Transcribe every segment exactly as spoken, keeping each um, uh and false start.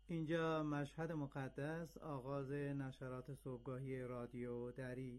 اینجا مشهد مقدس، آغاز نشرات صبحگاهی رادیو دری.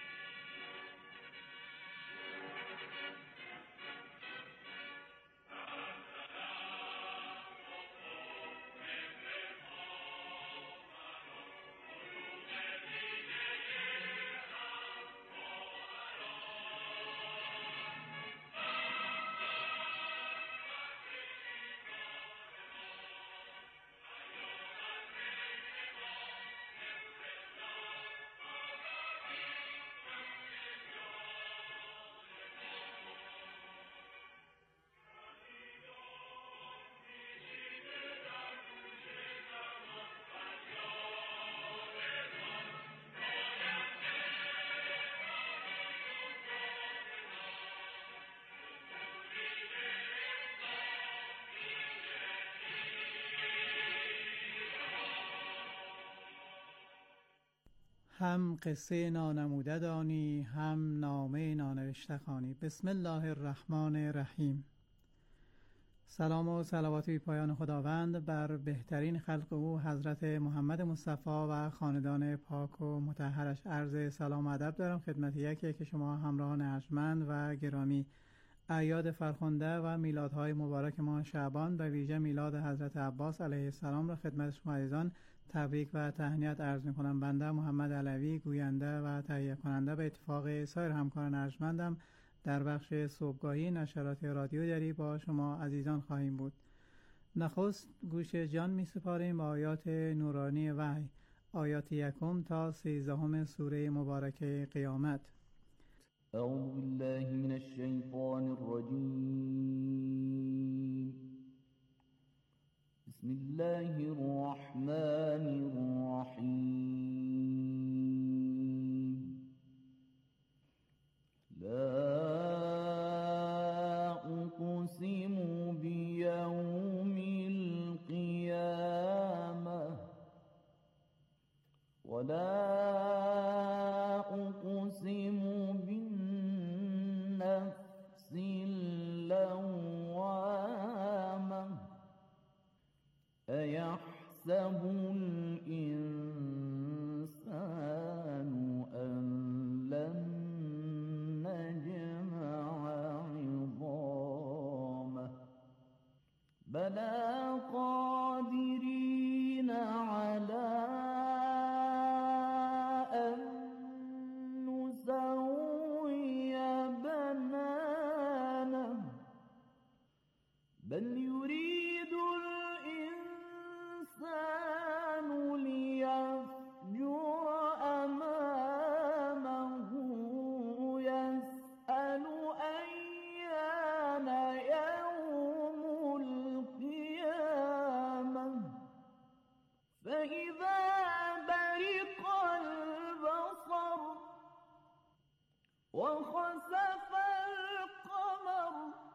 هم قصه نانموده دانی، هم نامه نانوشته خوانی. بسم الله الرحمن الرحیم. سلام و صلوات بی پایان خداوند بر بهترین خلق او حضرت محمد مصطفی و خاندان پاک و مطهرش. عرض سلام و ادب دارم خدمت یکی که شما همراهان ارجمند و گرامی. اعیاد فرخنده و میلادهای مبارک ماه شعبان و ویژه میلاد حضرت عباس علیه السلام را خدمت شما عزیزان تبریک و تهنیت عرض می‌کنم. بنده محمد علوی گوینده و تهیه کننده به اتفاق سایر همکاران ارجمندم در بخش صبحگاهی نشرات رادیو دری با شما عزیزان خواهیم بود. نخست گوش جان می‌سپاریم آیات نورانی وحی، آیات یکم تا سیزدهم سوره مبارکه قیامت. اعوذ بالله من الشیطان الرجیم. بسم الله الرحمن الرحیم. لا اقسم بیوم القیامة ولا اقسم بالنفس اللوامة أيحسب الإنسان أن لن نجمع عظامه بلى قادرين على أن نسوي بنانه بل يريد الإنسان ليفجر أمامه يسأل أيان يوم القيامة فإذا برق البصر وخسف القمر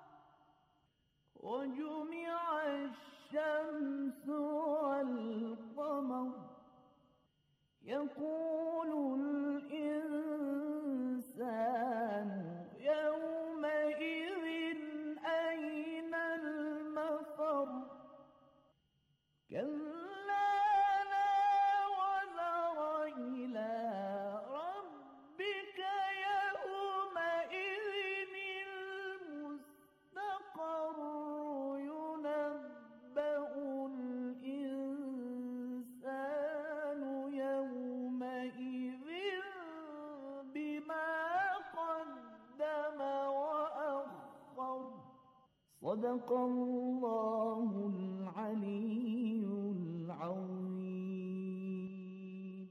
وجمع الشمس والقمر يقول الإنسان يومئذ أين المفر كلا لا وزر إلى ربك يومئذ المستقر ينبأ الإنسان يومئذ بما قدم وأخر صدق الله العلی العظیم.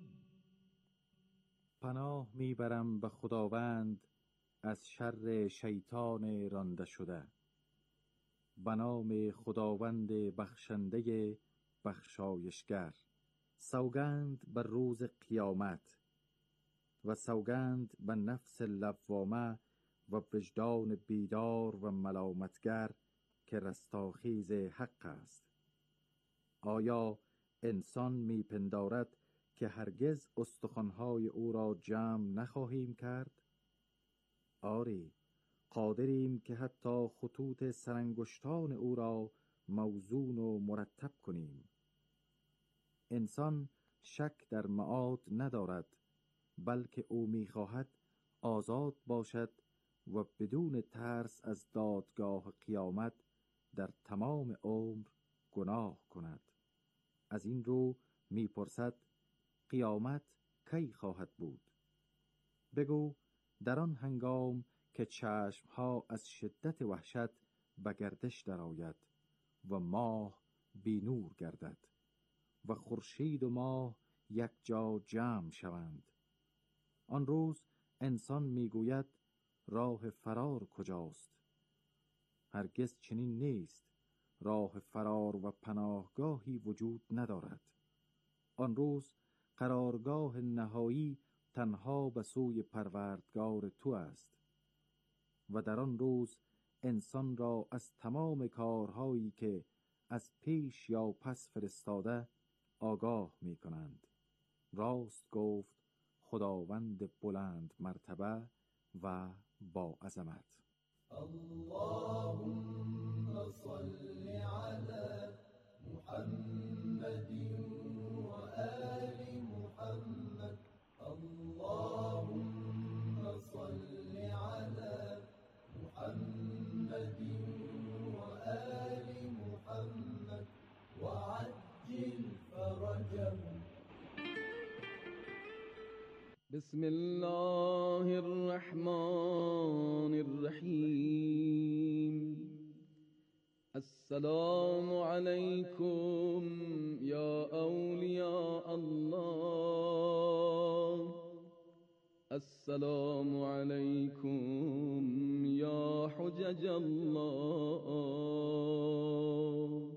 پناه میبرم به خداوند از شر شیطان رانده شده. به نام خداوند بخشنده بخشایشگر. سوگند به روز قیامت و سوگند به نفس لوامه و وجدان بیدار و ملامتگر که رستاخیز حق است. آیا انسان میپندارد که هرگز استخوان‌های او را جمع نخواهیم کرد؟ آری، قادریم که حتی خطوط سرانگشتان او را موزون و مرتب کنیم. انسان شک در معاد ندارد، بلکه او می‌خواهد آزاد باشد و بدون ترس از دادگاه قیامت در تمام عمر گناه کند. از این رو می‌پرسد قیامت کی خواهد بود؟ بگو در آن هنگام که چشمها از شدت وحشت به گردش درآید و ماه بی نور گردد و خورشید و ماه یک جا جمع شوند. آن روز انسان میگوید راه فرار کجاست؟ هرگز چنین نیست. راه فرار و پناهگاهی وجود ندارد. آن روز قرارگاه نهایی تنها به سوی پروردگار تو است و در آن روز انسان را از تمام کارهایی که از پیش یا پس فرستاده آگاه می کنند. راست گفت خداوند بلند مرتبه و با عظمت. اللهم صل على محمد و آل محمد. اللهم صل على محمد و آل محمد و عجل فرجهم. بسم الله الرحمن الرحیم. السلام علیکم یا اولیاء الله. السلام علیکم یا حجج الله.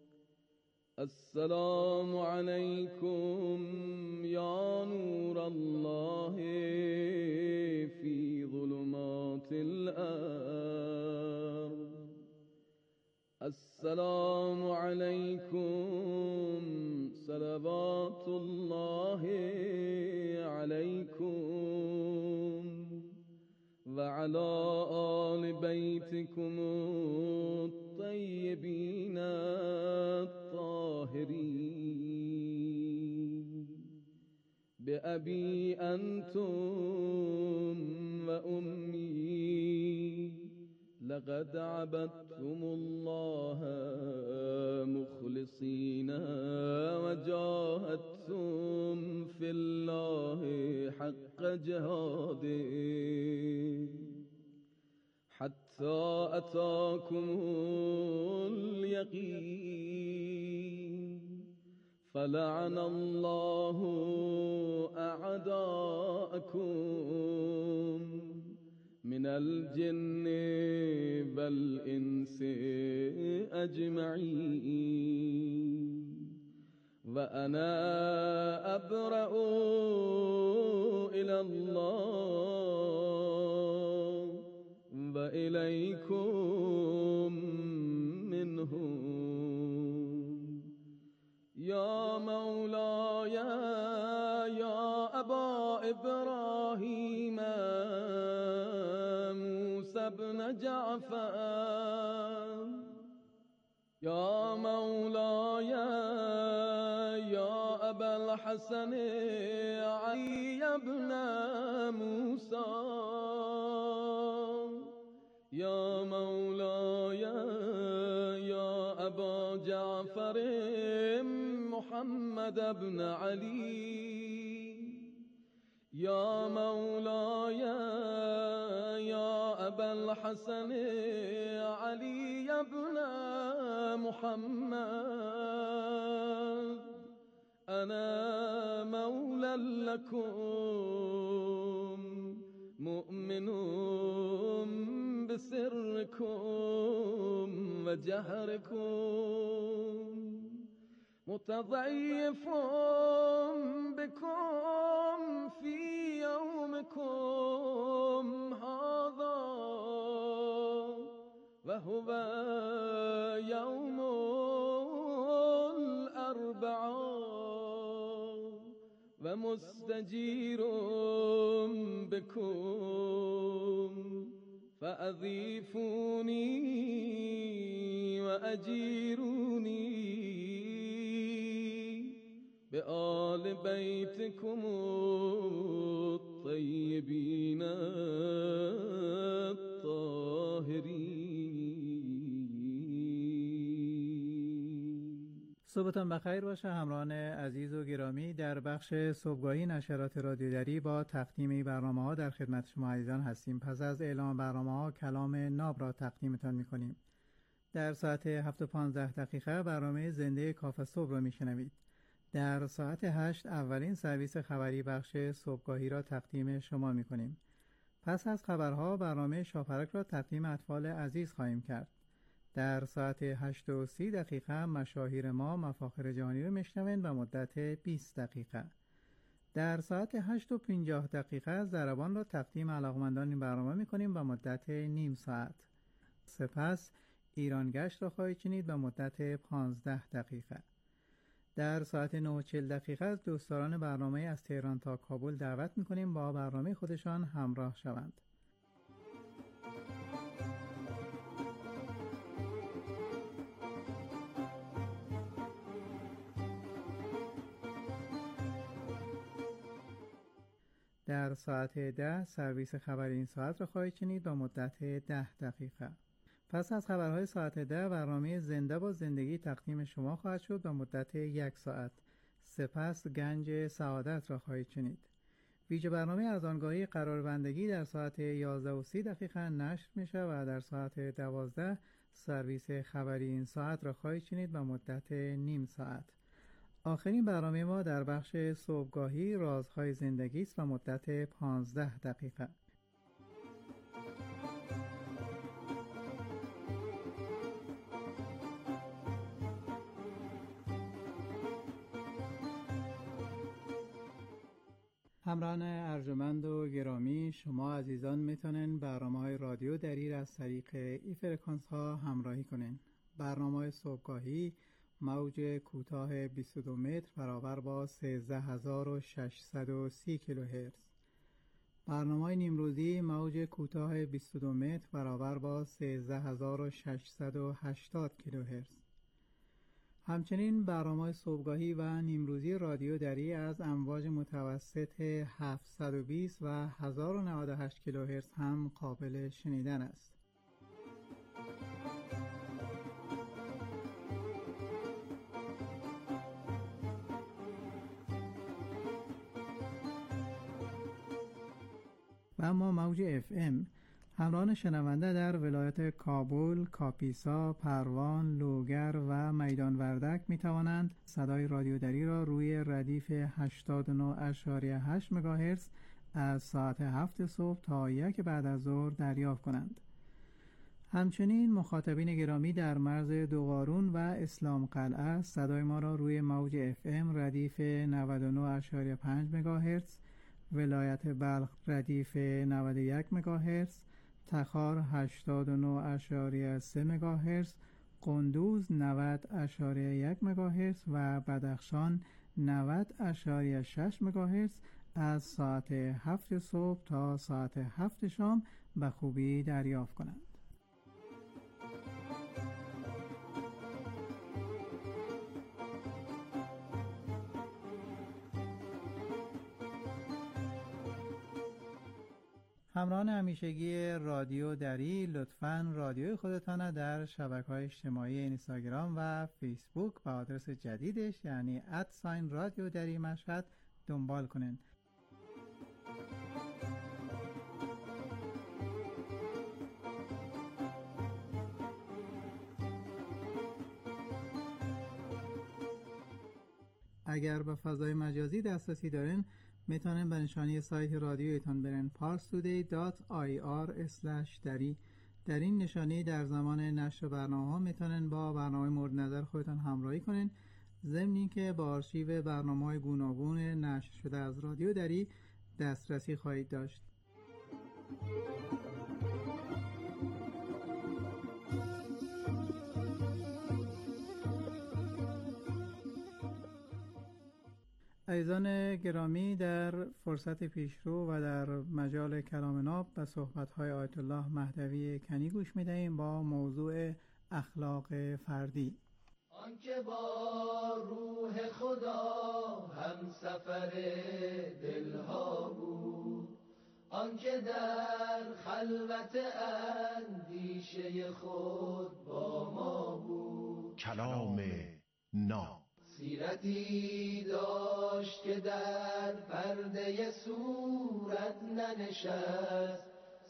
السلام علیکم یا نور الله فی ظلمات الارض. السلام علیکم صلوات الله علیکم و علی آل بیتکم الطیبین الطاهرین. بأبی انتم و امی لقد عبدتم الله مخلصین و جاهدتم فی الله حق جهاده حتی اتاکم الیقین. فلعن الله اعداءکم من الجن والانس اجمعین. و انا ابرأ الی الله و الیکم منهم. یا مولاي یا ابا ابراهیم موسی بن جعفر. یا مولاي یا ابا الحسن علی بن موسی. یا مولاي یا ابا جعفر محمد بن علی. یا مولاي یا ابا الحسن علی بن محمد. انا مولا لكم مؤمن بسركم وجهركم متضعف بكم في يومكم هذا وهو يوم الأربعاء ومستجير بكم فأضيفوني وأجيروني به آل بیتکم الطیبین الطاهرین. صبحتان بخیر باشه همراهان عزیز و گرامی. در بخش صبحگاهی نشرات رادیو دری با تقدیم برنامه‌ها در خدمت شما عزیزان هستیم. پس از اعلام برنامه‌ها کلام ناب را تقدیمتان می‌کنیم. در ساعت هفت و پانزده دقیقه برنامه زنده کاف صبح را میشنوید. در ساعت هشت اولین سرویس خبری بخش صبحگاهی را تقدیم شما میکنیم. پس از خبرها برنامه شاپرک را تقدیم اطفال عزیز خواهیم کرد. در ساعت هشت و سی دقیقه مشاهیر ما مفاخر جهانی را میشنوید و مدت بیست دقیقه. در ساعت هشت و پنجاه دقیقه ضربان را تقدیم علاقمندان این برنامه میکنیم و مدت نیم ساعت. سپس ایران گشت را خواهید شنید به مدت پانزده دقیقه. در ساعت نه و چهل دقیقه از دوستداران برنامه از تهران تا کابل دعوت میکنیم با برنامه خودشان همراه شوند. در ساعت ده سرویس خبری این ساعت را خواهید شنید با مدت ده دقیقه. پس از خبرهای ساعت ده برنامه زنده با زندگی تقدیم شما خواهد شد با مدت یک ساعت. سپس گنج سعادت را خواهید شنید. ویژه برنامه ارزانگاهی قراربندگی در ساعت یازده و سی دقیقه نشر میشه و در ساعت دوازده سرویس خبری این ساعت را خواهید شنید با مدت نیم ساعت. آخرین برنامه ما در بخش صبحگاهی رازهای زندگی است و مدت پانزده دقیقه. همراهان ارجمند و گرامی، شما عزیزان میتونن برنامه‌های رادیو دری از طریق ای فرکانس ها همراهی کنین. برنامه صبحگاهی موج کوتاه بیست و دو متر برابر با سیزده هزار و ششصد و سی کیلوهرتز. برنامه نیمروزی موج کوتاه بیست و دو متر برابر با سیزده هزار و ششصد و هشتاد کیلوهرتز. همچنین برنامه صبحگاهی و نیمروزی رادیو دری از امواج متوسط هفتصد و بیست و هزار و نود و هشت کیلوهرتز هم قابل شنیدن است. و اما موج اف ام همراهان شنونده در ولایت کابل، کاپیسا، پروان، لوگر و میدان وردک می توانند صدای رادیو دری را روی ردیف هشتاد و نه ممیز هشت مگاهرتز از ساعت هفت صبح تا یک بعد از ظهر دریافت کنند. همچنین مخاطبین گرامی در مرز دوقارون و اسلام قلعه صدای ما را روی موج اف ام ردیف نود و نه ممیز پنج مگاهرتز، ولایت بلخ ردیف نود و یک مگاهرتز، تخار هشتاد و نه ممیز سه مگاهرتز، قندوز نود ممیز یک مگاهرتز و بدخشان نود ممیز شش مگاهرتز از ساعت هفت صبح تا ساعت هفت شام به خوبی دریافت کنند. همراهان همیشگی رادیو دری، لطفاً رادیوی خودتان در شبکه‌های اجتماعی اینستاگرام و فیسبوک با آدرس جدیدش یعنی ات ساین رادیو دری مشهد دنبال کنین. اگر به فضای مجازی دسترسی دارین میتونن به نشانی سایت رادیویتان برن پارس تودی دات آی آر اسلش دری. در این نشانی در زمان نشر برنامه ها میتونن با برنامه مورد نظر خودتان همراهی کنین، ضمن اینکه با آرشیو برنامه‌های گوناگون نشر شده از رادیو دری دسترسی خواهید داشت. عزیزان گرامی، در فرصت پیشرو و در مجال کلام ناب به صحبت‌های آیت الله مهدوی کنی گوش می‌دهیم با موضوع اخلاق فردی. آنکه با روح خدا سفر دلها بود، آنکه در خلوت اندیشه خود با ما بود. کلام ناب سیرتی داشت که در پرده صورت ننشست،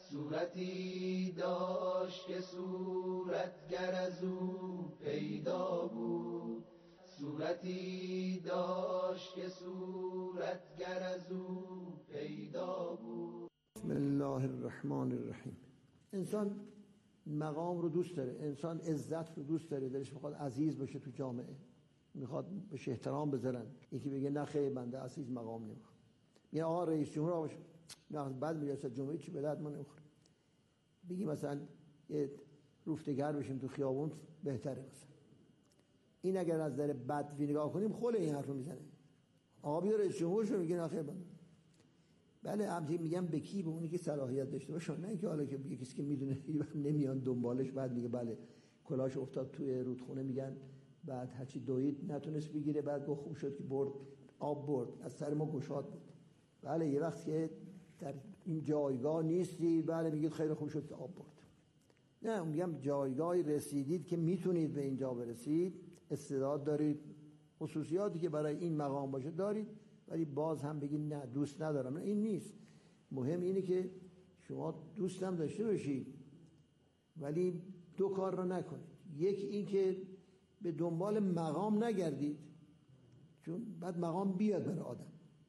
صورتی داشت که صورتگر از او پیدا بود، صورتی داشت که صورتگر از او پیدا بود. بسم الله الرحمن الرحیم. انسان مقام رو دوست داره، انسان عزت رو دوست داره، دلش میخواد عزیز باشه تو جامعه، میخواد بهش احترام بذارن. یکی بگه نه خیر بنده عزیز مقام نمیخوام، میگه آقا رئیس جمهور آقا نه بعد میگه جمهوری چی بلد ما نمیخوره. بگی مثلا یه روفتگر بشیم تو خیابون بهتره. مثلا این اگر از در بدوی نگاه کنیم خل این حرفو میزنه. آقا بیا رئیس جمهور شو، میگه نه خیر بنده. بله همین میگم به کی؟ به اونی که صلاحیت داشته باشه، نه اینکه حالا که یه کسی که میدونه نمیان دنبالش بعد میگه بله کلاش افتاد توی رودخونه میگن بعد هرچی دوید نتونست بگیره بعد گفت خوب شد که برد آب برد از سر ما گشاد بود. بله یه وقت که در این جایگاه نیستی بله میگید خیلی خوب شد که آب برد. نه میگم جایگاهی رسیدید که میتونید به اینجا برسید، استعداد دارید، خصوصیاتی که برای این مقام باشه دارید، ولی باز هم بگید نه دوست ندارم. نه این نیست. مهم اینه که شما دوست هم داشته باشید ولی دو کار رو نکنید. یکی این که به دنبال مقام نگردید، چون بعد مقام بیاد برای آدم،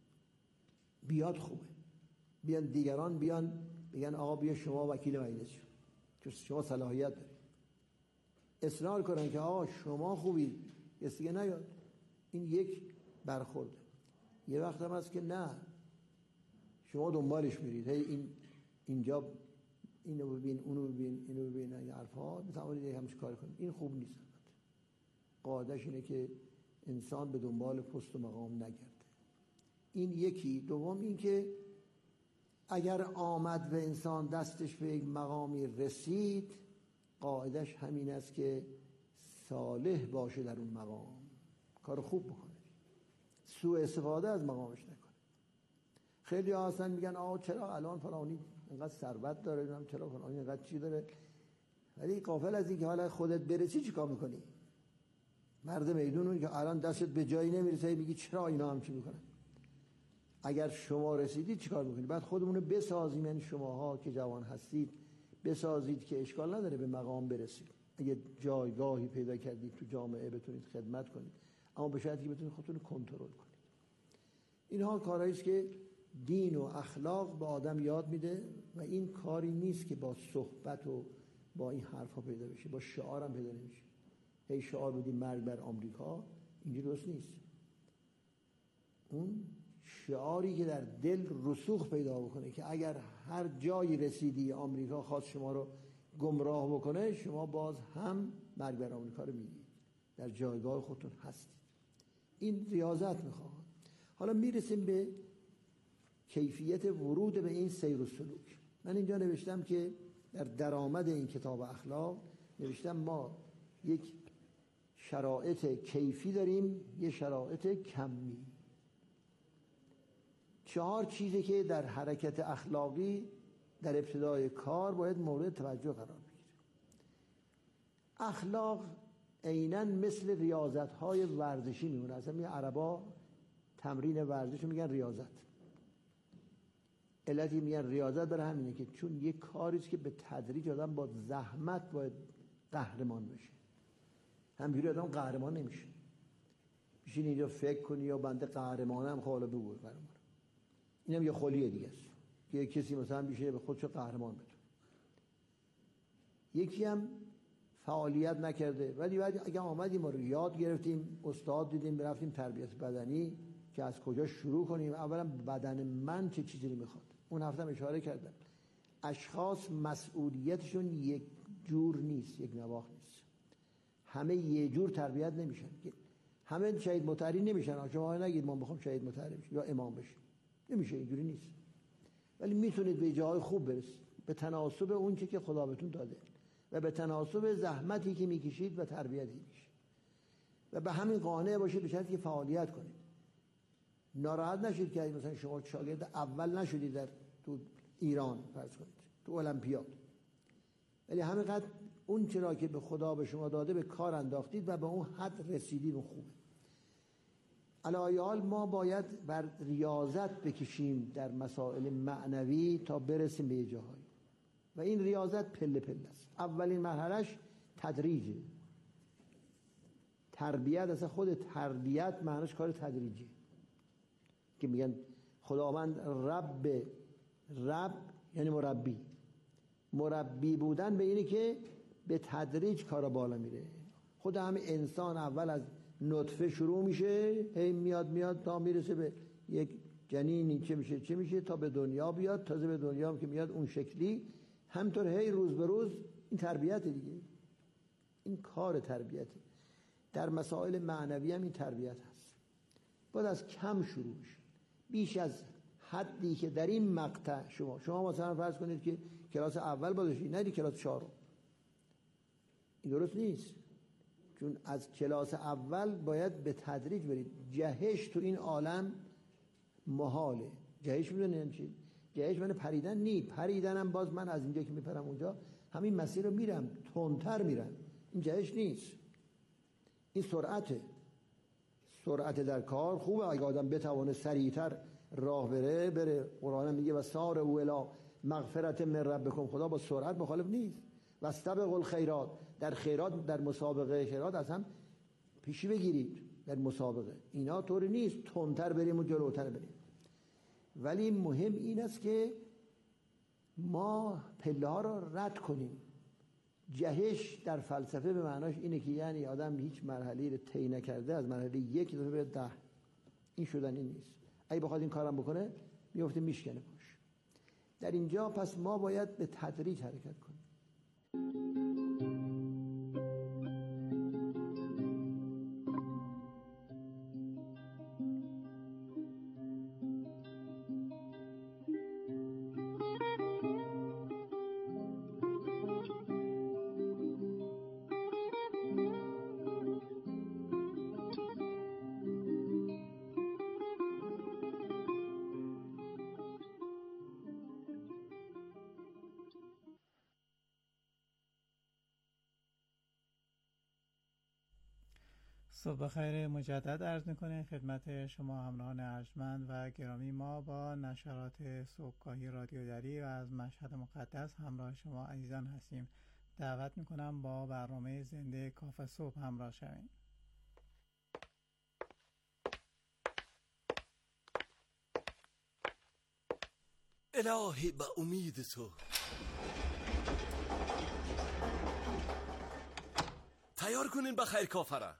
بیاد خوبه، بیان دیگران بیان بگن آقا بیا شما وکیل مجلس شو چون شما صلاحیت دارید، اصرار کنن که آقا شما خوبی کسی دیگه نیاد. این یک برخورده. یه وقت هم هست که نه شما دنبالش میرید، هی این اینجا اینو ببین اونو ببین اینو ببین این حرفا میتونید همش کار کنید. این خوب نیست. قاعدش اینه که انسان به دنبال پست و مقام نگرده. این یکی. دوم این که اگر آمد و انسان دستش به یک مقامی رسید قاعدش همین است که صالح باشه در اون مقام، کار خوب بکنه، سوء استفاده از مقامش نکنه. خیلی ها هستن میگن آقا چرا الان فلانی اینقدر ثروت داره، نمیدونم چرا فلانی اینقدر چی داره، ولی غافل از این که حالا خودت برسی چیکار میکنی؟ مرد میدون که الان دستت به جایی نمیرسه میگی چرا اینا هم چی میکنن؟ اگر شما رسیدید چیکار میکنید؟ بعد خودمون رو بسازیم، یعنی شماها که جوان هستید بسازید که اشکال نداره به مقام برسید. اگه جایگاهی پیدا کردید تو جامعه بتونید خدمت کنید، اما به شرطی که بتونید خودتون کنترل کنید. اینها کارهایی است که دین و اخلاق به آدم یاد میده و این کاری نیست که با صحبت و با این حرفا پیدا بشه، با شعار هم پیدا نمیشه. هی شعار بدیم مرگ بر آمریکا، اینجوری درست نیست. اون شعاری که در دل رسوخ پیدا بکنه که اگر هر جایی رسیدی آمریکا خواست شما رو گمراه بکنه، شما باز هم مرگ بر آمریکا رو میگید، در جایگاه خودتون هستید. این ریاضت میخواد. حالا میرسیم به کیفیت ورود به این سیر و سلوک. من اینجا نوشتم که در درآمد این کتاب اخلاق نوشتم ما یک شرایط کیفی داریم، یک شرایط کمی. چهار چیزی که در حرکت اخلاقی در ابتدای کار باید مورد توجه قرار بگیره. اخلاق عیناً مثل ریاضت‌های ورزشی میمونه. اصلا می عربا تمرین ورزش رو میگن ریاضت. علتی میگن ریاضت برای همینه که چون یک کاری است که به تدریج آدم با زحمت باید قهرمان بشه. همینجوری آدم قهرمان نمیشه. بشین اینجا فکر کنی یا بنده قهرمانم، خاله بگو قهرمان. اینم یه خلیه دیگه است که کسی مثلا بیشه به خودش قهرمان بده. یکی هم فعالیت نکرده ولی بعد اگه آمدیم ما رو یاد گرفتیم، استاد دیدیم، رفتیم تربیت بدنی که از کجا شروع کنیم. اولا بدن من چه چیزی رو میخواد. اون هفته هم اشاره کردم اشخاص مسئولیتشون یک جور نیست، یک نواخت نیست. همه یه جور تربیت نمیشن. همه شهید مطهری نمیشن. شما نگید ما بخوام شهید مطهری بشیم یا امام بشیم، نمیشه، اینجوری نیست. ولی میتونید به جای خوب برسید به تناسب اون چیزی که خدا بهتون داده و به تناسب زحمتی که میکشید و تربیتی میشه و به همین قانع باشید به شرطی که فعالیت کنید. ناراحت نشید که مثلا شما شاگرد اول نشدید در تو ایران فرض کنید تو المپیاد، ولی همینقدر اون چرا که به خدا به شما داده به کار انداختید و به اون حد رسیدید و خوبه. علی حال ما باید بر ریاضت بکشیم در مسائل معنوی تا برسیم به جاهایی و این ریاضت پله پله است. اولین مرحلهش تدریجه. تربیت اصلا خود تربیت معنیش کار تدریجی که میگن خداوند رب، رب یعنی مربی. مربی بودن به اینه که به تدریج کارا بالا میره. خود همه انسان اول از نطفه شروع میشه، هی میاد میاد تا میرسه به یک جنینی چه میشه چه میشه تا به دنیا بیاد. تازه به دنیا هم که میاد اون شکلی همطور هی روز به روز. این تربیت دیگه، این کار تربیته. در مسائل معنوی هم این تربیت هست. باید از کم شروع بشه، بیش از حدی که در این مقطع شما شما مثلا فرض کنید که کلاس اول باشید، نه کلاس چهارم. این درست نیست، چون از کلاس اول باید به تدریج برید. جهش تو این عالم محاله. جهش میدونین چی؟ جهش من پریدن نی. پریدنم باز من از اینجا که میپرم اونجا همین مسیر رو میرم، تندتر میرم. این جهش نیست، این سرعته. سرعت در کار خوبه اگه آدم بتوانه سریعتر راه بره بره. قرآن میگه و سار اولا مغفرت من ربکم. خدا با سرعت مخالف نیست. و استبقوا الخیرات، در خیرات، در مسابقه خیرات از هم پیشی بگیرید. در مسابقه اینا طوری نیست تندتر بریم و جلوتر بریم. ولی مهم این است که ما پله ها رو رد کنیم. جهش در فلسفه به معناش اینه که یعنی آدم هیچ مرحله‌ای رو طی نکرده از مرحله یک تا به ده. این شدنی نیست. اگه بخواد این کارم بکنه میفته میشکنه پاش. در اینجا پس ما باید به تدریج حرکت کنیم. صبح بخیر مجدد عرض میکنه خدمت شما همراهان ارجمند و گرامی. ما با نشرات صبحگاهی رادیو دری و از مشهد مقدس همراه شما عزیزان هستیم. دعوت میکنم با برنامه زنده کافه صبح همراه شویم. الهی به امید تو. تیار کنین بخیر کافره.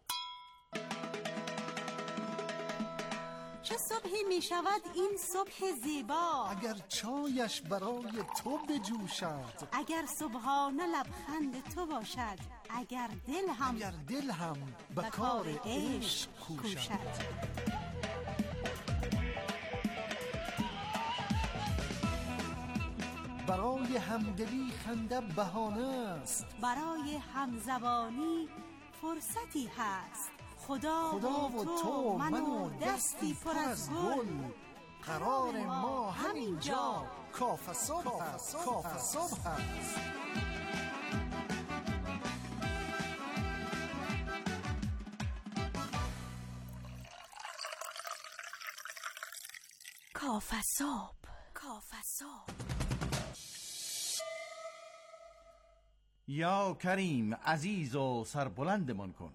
چه صبحی می شود این صبح زیبا، اگر چایش برای تو بجوشد، اگر صبحانه لبخند تو باشد، اگر دل هم اگر دل هم به کار عشق کوشد. برای همدلی خنده بهانه است، برای همزبانی فرصتی هست. خدا, خدا و تو من و دستی پر از گل، قرار ما همینجا کافه صبح هست. کافه صبح هست. کافه صبح. کافه صبح. یا کریم عزیز و سربلندمان کن.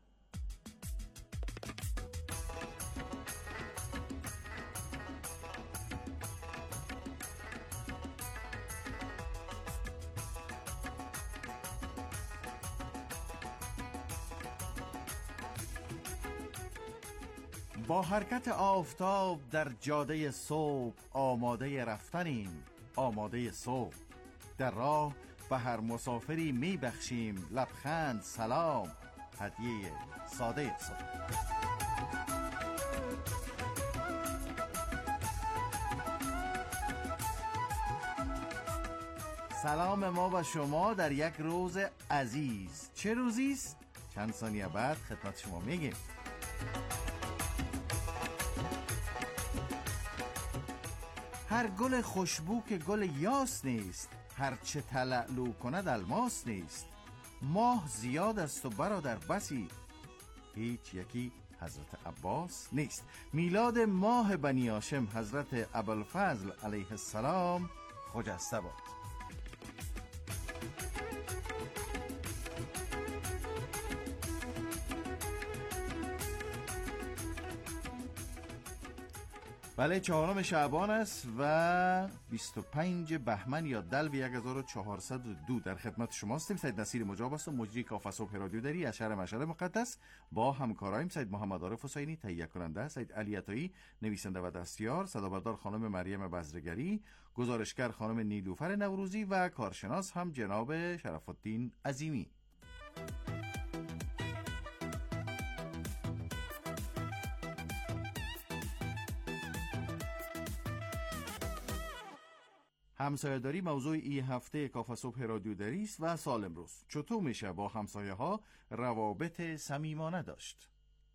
با حرکت آفتاب در جاده صبح آماده رفتنیم. آماده صبح در راه به هر مسافری میبخشیم لبخند سلام، هدیه ساده صبح. سلام ما با شما در یک روز عزیز. چه روزیست؟ چند ثانیه بعد خدمت شما میگیم. هر گل خوشبو که گل یاس نیست، هر چه تلالو کند الماس نیست. ماه زیاد است و برادر بسی، هیچ یکی حضرت عباس نیست. میلاد ماه بنی هاشم حضرت ابوالفضل علیه السلام خجسته باد. بله، چهارم شعبان است و بیست و پنج بهمن یا دلو هزار و چهارصد و دو در خدمت شماستیم. سید نصیر مجاب است و مجری کافه صبح رادیو دری از شهر مشهد مقدس با همکارایم سید محمد عارف حسینی تهیه کننده، سید علی عطایی نویسنده و دستیار، صدابردار خانم مریم بزرگری، گزارشگر خانم نیلوفر نوروزی و کارشناس هم جناب شرف الدین عظیمی. همسایه‌داری موضوع این هفته کافه صبح رادیو دری است و سال امروز چطور میشه با همسایه ها روابط صمیمانه داشت؟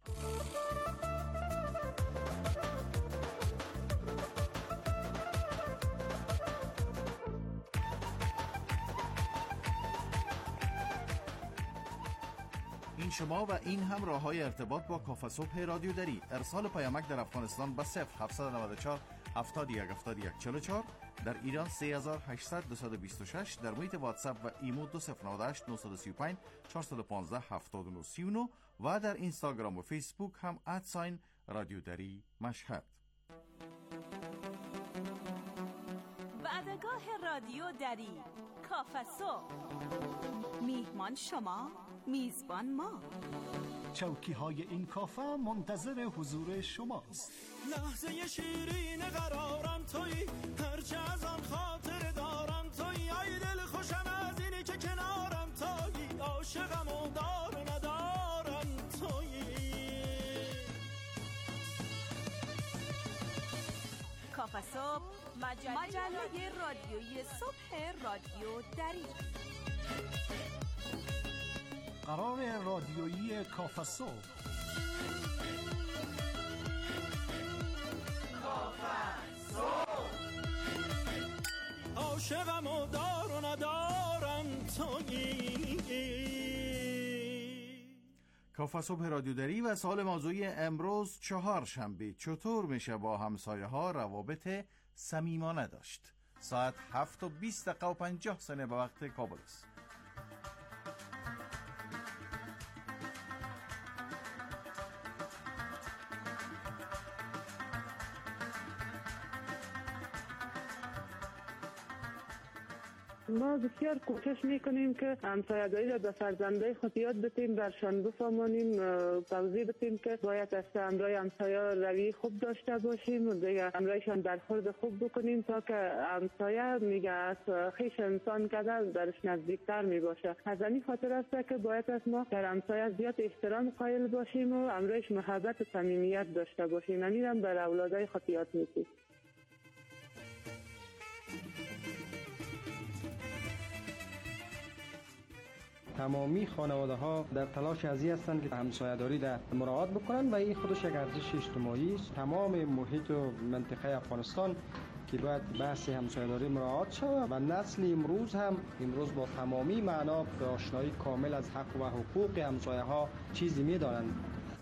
این شما و این هم راه های ارتباط با کافه صبح رادیو دری. ارسال پیامک در افغانستان با صفر هفت نه چهار هفتاد و یک هفتاد و یک چهل و چهار، در ایران سه هزار و هشتصد دویست و بیست و شش، در محیط واتساپ و ایمو دو صفر نه هشت نه سه پنج چهارصد و پانزده هفتاد و نه سی و نه و در اینستاگرام و فیسبوک هم ادساین رادیو دری مشهد. وعدگاه رادیو دری کافه صبح، میهمان شما، میزبان ما. چوکی های این کافه منتظر حضور شماست. لحظه شیرین قرارم تویی، هرچه از آن خاطر دارم تویی. ای دل خوشم از اینی که کنارم تویی، عاشقم و دار و ندارم تویی. کافه صبح، مجله, مجله رادیویی صبح رادیو دری. قرار رادیویی کافه صبح. عاشقم و دار و ندارم تویی. کافه صبح رادیو دری و سال موضوعی امروز چهار شنبه چطور میشه با همسایه ها روابط صمیمانه داشت. ساعت هفت و بیست دقیقه و پنجاه ثانیه به وقت کابل است. ما بسیار کوشش میکنیم که همسایه‌داری را به فرزندای خود یاد بدیم، برشان بفهمانیم، توضیح بدیم که باید از همراه همسایه روی خوب داشته باشیم و دیگه همراهشان برخورد خوب بکنیم تا که همسایه میگه از خویش انسان کده درش نزدیکتر میباشه. از این خاطر است که باید از ما در همسایه زیاد احترام قائل باشیم و همراهش محبت و صمیمیت داشته باشیم. همین هم بر اولادای خود یاد میدیم. تمامی خانواده ها در تلاش ازی هستند که همسایه‌داری را مراعات بکنند و این خودش یک ارزش اجتماعی است. تمام محیط و منطقه افغانستان که باید بحث همسایه‌داری مراعات شود و نسل امروز هم امروز با تمامی معنا به آشنایی کامل از حق و حقوق همسایه ها چیزی می‌دانند.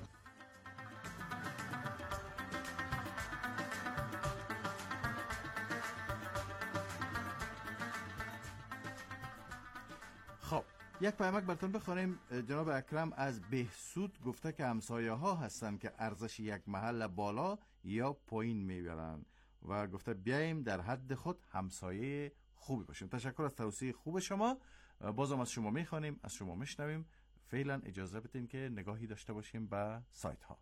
خب یک پیامک براتون بخونیم. جناب اکرم از بهسود گفته که همسایه ها هستن که ارزش یک محل بالا یا پایین میبرن و گفته بیایم در حد خود همسایه خوبی باشیم. تشکر از توصیه خوب شما. بازم از شما میخوانیم، از شما میشنویم. فعلا اجازه بدین که نگاهی داشته باشیم به سایت ها.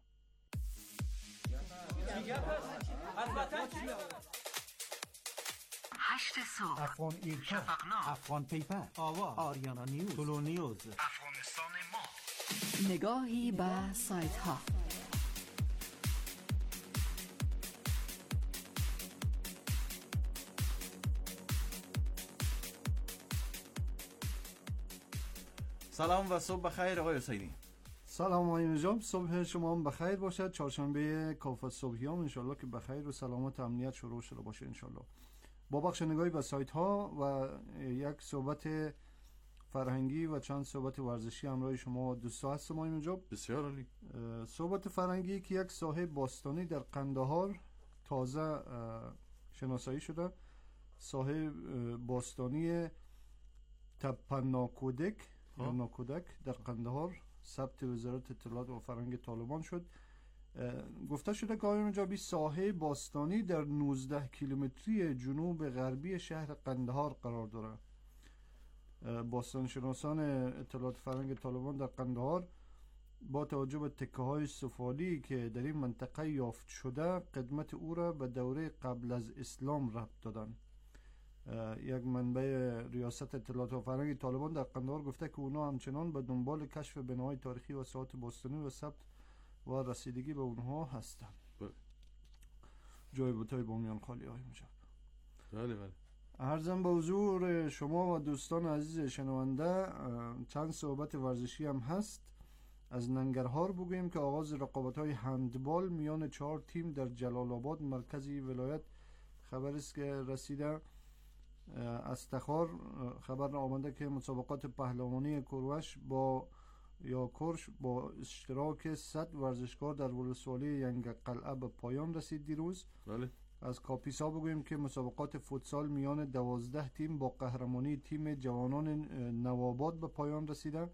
هشت صبح، افغان ایرکا، افغان پیپر، آوا، آریانا نیوز، تولو نیوز، افغانستان ما. نگاهی به سایت ها. سلام و صبح بخیر آقای حسینی. سلام آقای نجاب، صبح شما هم بخیر باشد. چهارشنبه کاف صبحیام انشالله که بخیر و سلامت و امنیت شروع شده باشه انشالله. با بخش نگاهی به سایت ها و یک صحبت فرهنگی و چند صحبت ورزشی همراه شما دوستا هستم آقای نجاب. بسیار عالی. صحبت فرهنگی که یک ساحه باستانی در قندهار تازه شناسایی شده، ساحه باستانی تپناکودک یا ناکودک در قندهار ثبت وزارت اطلاعات و فرهنگ طالبان شد. گفته شده که آقای نجابی ساحه باستانی در نوزده کیلومتری جنوب غربی شهر قندهار قرار دارد. باستانشناسان اطلاعات فرهنگ طالبان در قندهار با توجه به تکه های سفالی که در این منطقه یافت شده قدمت او را به دوره قبل از اسلام ربط دادن. یک منبع ریاست اطلاعات و فرهنگ طالبان در قندهار گفته که اونا همچنان به دنبال کشف بناهای تاریخی و ساحات باستانی و ثبت و رسیدگی به اونها هستند. جای بوتای بامیان خالی های مجاب. بله بله. عرضم به حضور شما و دوستان عزیز شنونده چند صحبت ورزشی هم هست. از ننگرهار بگوییم که آغاز رقابت‌های هندبال میان چهار تیم در جلال آباد مرکزی ولایت خبر است که رسیده. از تخار خبر آمده که مسابقات پهلوانی کوروش با یا کرش با اشتراک صد ورزشکار در ولسوالی ینگ قلعه به پایان رسید دیروز. بله. از کاپیسا بگوییم که مسابقات فوتسال میان دوازده تیم با قهرمانی تیم جوانان نواباد به پایان رسیده.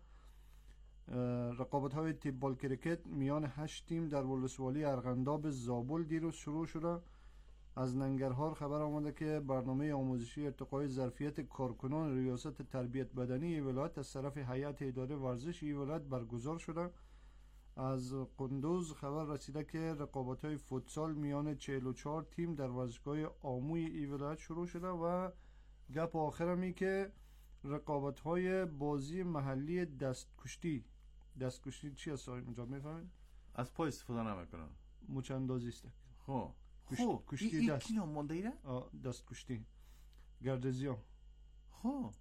رقابت های تیبال کریکت میان هشت تیم در ولسوالی ارغنداب زابل دیروز شروع شده. از ننگرهار خبر آمده که برنامه آموزشی ارتقای ظرفیت کارکنان ریاست تربیت بدنی ولایت از طرف هیئت اداره ورزش ولایت برگزار شده. از قندوز خبر رسیده که رقابت‌های فوتسال میان چهل و چهار تیم در ورزشگاه آموی ای ولایت شروع شده و گپ آخرمی که رقابت‌های بازی محلی دستکشتی دستکشتی چی است اینجا میفهمید؟ از پای استفاده نمیکنن، مچ اندازی است. خب خب کشتی دست کی نام مونده ایره؟ دست کشتی گردزیان. خب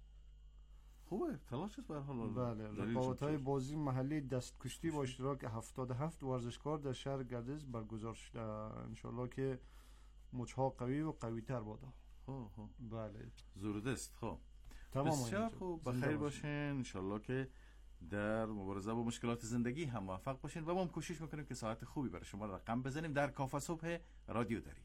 خوبه، تلاش است به هر حال. بله، رقابت‌های بازی محلی دست کشتی با اشتراک هفتاد و هفت ورزشکار در شهر گردز برگزار شده. ان شاء الله که مچ‌ها قوی و قوی‌تر بادا. خب خب بله زوردست. خب تمام. بسیار خوب، بخیر باشین. ان شاء الله که در مبارزه با مشکلات زندگی هم موفق باشین و ما هم کوشش میکنیم که ساعت خوبی برای شما رقم بزنیم در کافه صبح رادیو داری.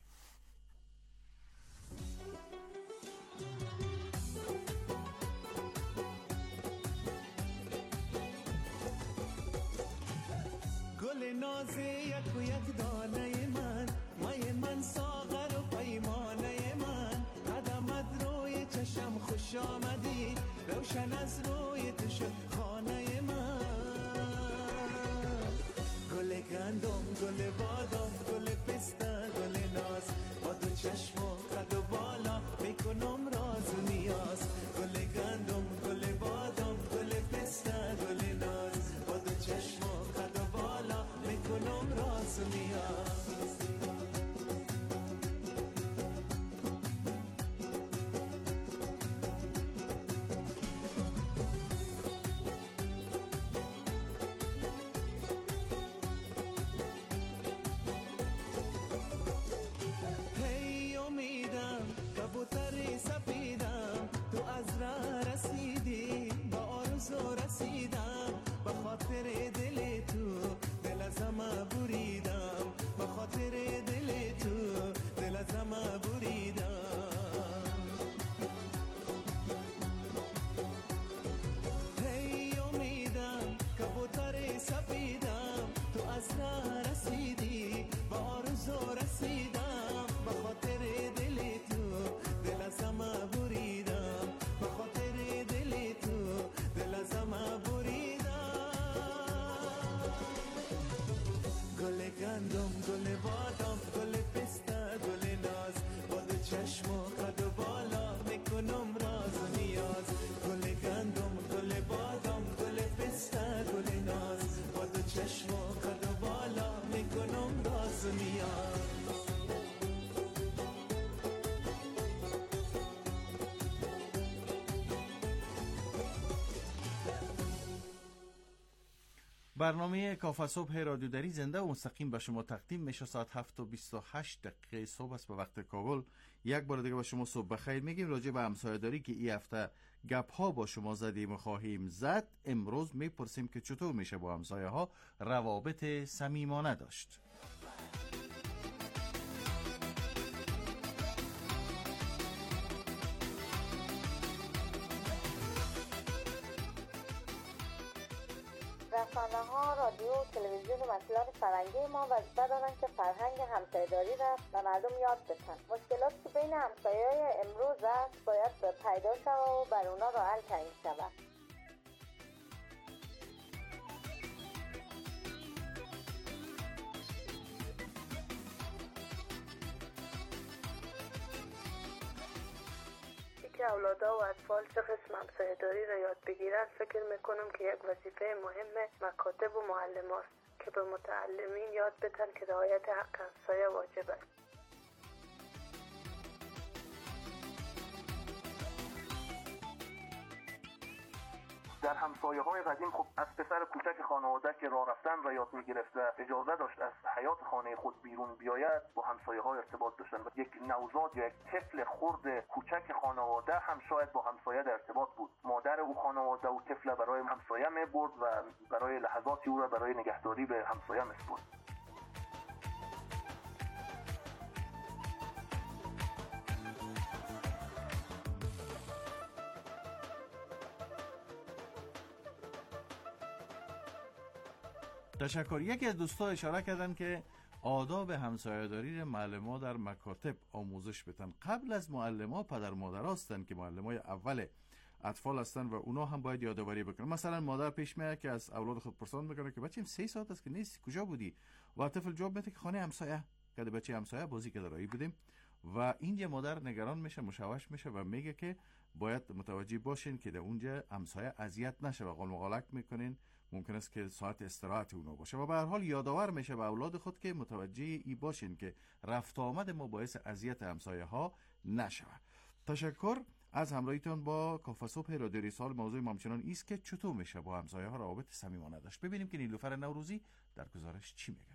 گل نازه یک و یک دانه من، مای من ساغر و پیمانه من، قدمت روی چشم خوش آمدی، روشن از روی تو شد خانه من. گل گندم، گل بادام، گل پسته، گل ناز، با دو چشم و قد و بالا میکنم راز و نیاز. گل گندم، گل بادام، گل پسته، گل ناز، با دو چشم و قد و بالا میکنم راز و نیاز. برنامه کافه صبح رادیو دری زنده و مستقیم به شما تقدیم میشه. ساعت هفت و بیست و هشت دقیقه صبح است به وقت کابل. یک بار دیگه به شما صبح بخیر میگیم. راجع به همسایه‌داری که این هفته گپ ها با شما زدیم و خواهیم زد، امروز میپرسیم که چطور میشه با همسایه ها روابط صمیمانه داشت. رسانه‌ها، رادیو، تلویزیون و مسئولان فرهنگی ما وظیفه دارند که فرهنگ همسایه‌داری را به مردم یاد بدن. مشکلاتی که بین همسایه‌های امروز است باید پیدا شود و بر اونا راه حل تعیین شود. که اولادا و اطفال چه قسم همسایه‌داری را یاد بگیرن، فکر میکنم که یک وظیفه مهم مکاتب و معلم است که به متعلمین یاد بدن که رعایت حق همسایه واجب است. در همسایه های قدیم خب از پسر کوچک خانواده که راه رفتن را یاد میگرفت و اجازه داشت از حیات خانه خود بیرون بیاید، با همسایه های ارتباط داشتن و یک نوزاد یا یک طفل خرد کوچک خانواده هم شاید با همسایه در ارتباط بود. مادر او خانواده او طفل برای همسایه می برد و برای لحظاتی او را برای نگهداری به همسایه می‌سپرد. تشکر. یکی از دوستان اشاره کردن که آداب همسایه‌داری معلم‌ها در مکاتب آموزش بدن. قبل از معلم‌ها پدر مادر هستن که معلم‌های اول اطفال هستن و اونا هم باید یادآوری بکنن. مثلا مادر پیش میاد که از اولاد خود پرسان میکنه که بچه‌م سه ساعت است که نیست، کجا بودی؟ و طفل جواب میده که خانه همسایه، که بچه همسایه بازی که درایی بودیم. و اینجا مادر نگران میشه، مشوش میشه و میگه که باید متوجه باشین که در اونجا همسایه اذیت نشه و قال مقالک میکنین، ممکن است که ساعت استراحت اونا باشه. و به هر حال یادآور میشه به اولاد خود که متوجه ای باشین که رفت آمد ما باعث اذیت همسایه ها نشه. تشکر از همراهیتون با کافه صبح رادیو رسال. موضوع ما همچنان است که چطور میشه با همسایه ها روابط صمیمانه داشت. ببینیم که نیلوفر نوروزی در گزارش چی میگه.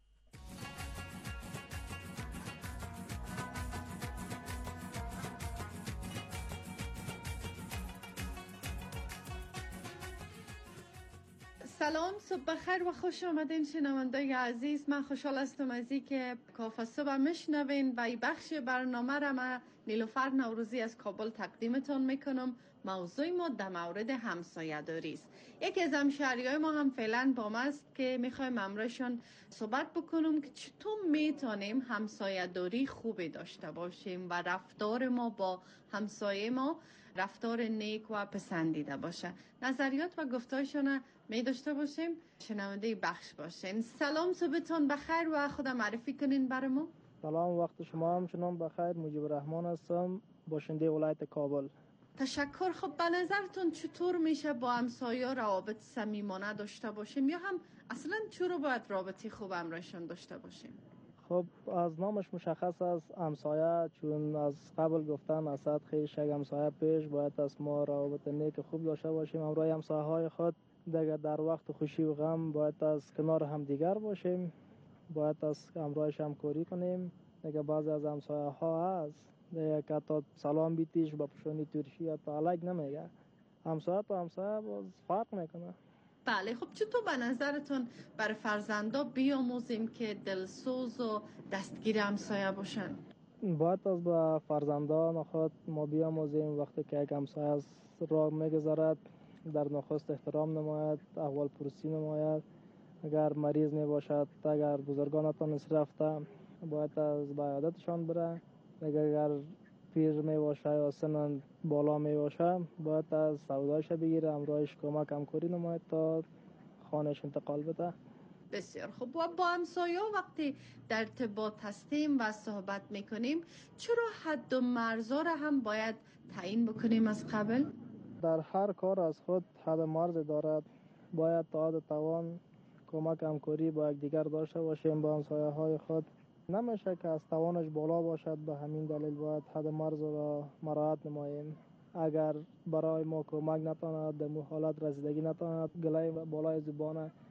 سلام، صبح بخیر و خوش آمدین شنوندگان عزیز. من خوشحال هستم از این که کافه صبح میشنوین و این بخش برنامه را من نیلوفر نوروزی از کابل تقدیمتان میکنم. موضوع ما در مورد همسایه داری است. یکی از همشهریای ما هم فعلا با ما است که میخوایم امروزشان صحبت بکنم که چطور میتونیم همسایه داری خوبی داشته باشیم و رفتار ما با همسایه ما رفتار نیک و پسندیده باشه. نظریات و گفتارشان می داشته باشیم. شنونده بخش باشین. سلام، صبحتون بخیر و خود معرفی کنین برای ما. سلام، وقت شما همچنان بخیر. مجیب الرحمن هستم، باشنده ولایت کابل. تشکر. خب به نظرتون چطور میشه با همسایه روابط صمیمانه داشته باشیم یا هم اصلا چرا باید رابطه خوب همراهشون داشته باشیم؟ خب از نامش مشخص است همسایه، چون از قبل گفتن از صد خیش یک همسایه پیش، باید از ما روابط نیک خوب داشته باشیم. همراه همسایه های خود دیگر در وقت خوشی و غم باید از کنار هم دیگر باشیم، باید از همراهش همکاری کنیم. دیگر بعضی از همسایه ها هست دیگر که تا سلام بیتیش با پشانی ترشی یا تا علک نمیگه. همسایه تا همسایه باز فرق میکنه. بله، خب چطور به نظرتون برای فرزندا بیاموزیم که دلسوز و دستگیر همسایه باشن؟ باید از با فرزندان خود ما بیاموزیم وقتی که یک همسایه از راه میگذرد در نخست احترام نماید، احوال پرسی نماید. اگر مریض می باشد، اگر بزرگان تانست رفته باید از عیادتشان بره. اگر پیر می باشه یا سنن بالا می باشه باید از سودایش بگیره، همراهش کمک همکاری نماید تا خانهش انتقال بده. بسیار خوب. و با همسایه وقتی در ارتباط هستیم و صحبت میکنیم چرا حد و مرزا را هم باید تعیین بکنیم از قبل؟ در هر کار از خود حد و مرز دارد. باید تا حد توان کمک همکاری با یک دیگر داشته باشیم با همسایه های خود. نمیشه که از توانش بالا باشد، به همین دلیل باید حد مرز را مراعات نماییم. اگر برای ما کمک نتواند، در مو حالت رسیدگی نتواند، گلای بالای زبانه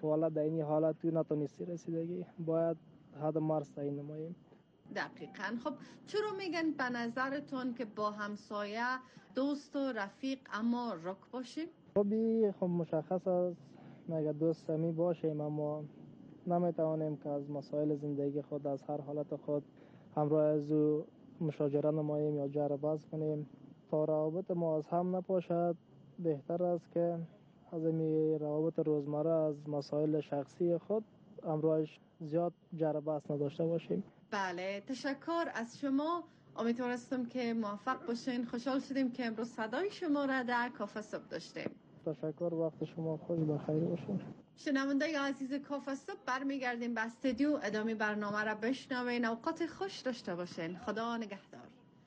والا در این حالت تو نتونستی رسیدگی، باید حد مرز تعیین نماییم. دقیقاً. خب چرا میگن به نظرتون که با همسایه دوست و رفیق اما رک باشیم؟ خب خب مشخص است مگه دوست صمیمی باشیم اما نمیتوانیم که از مسائل زندگی خود از هر حالت خود همراه از او مشاجره نماییم یا جر بحث کنیم. تا روابط ما از هم نپاشد بهتر است که از این روابط روزمره از مسائل شخصی خود همراهش زیاد جر بحث نداشته باشیم. بله، تشکر از شما. امیدوارم که موفق باشین. خوشحال شدیم که امروز صدای شما را در کافه صبح داشتیم. تشکر، وقت شما خوش بخیر باشه. شنونده عزیز کافه صبح، برمیگردیم به استودیو ادامه برنامه را بشنوین. اوقات خوش داشته باشین. خدا نگهدار.